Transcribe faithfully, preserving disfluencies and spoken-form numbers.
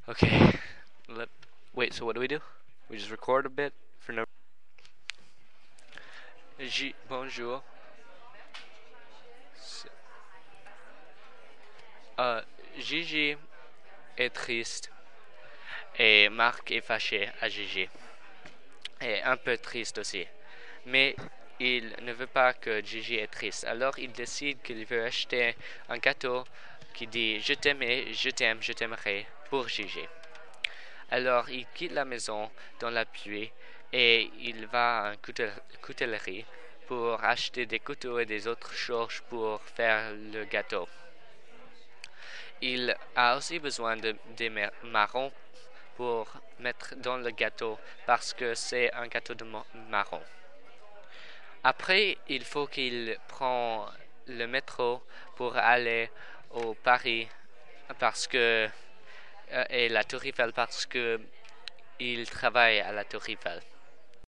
Okay. Let, wait, so what do we do? We just record a bit for no. J bonjour. Euh, Gigi est triste et Marc est fâché à Gigi. Et un peu triste aussi. Mais il ne veut pas que Gigi est triste. Alors il décide qu'il veut acheter un gâteau qui dit je t'aimais, je t'aime, je t'aimerai pour Gigi. Alors il quitte la maison dans la pluie et il va à une coutellerie pour acheter des couteaux et des autres choses pour faire le gâteau. Il a aussi besoin de des marrons pour mettre dans le gâteau parce que c'est un gâteau de marron. Après, il faut qu'il prenne le métro pour aller au Paris parce que et la Tour Eiffel parce que il travaille à la Tour Eiffel.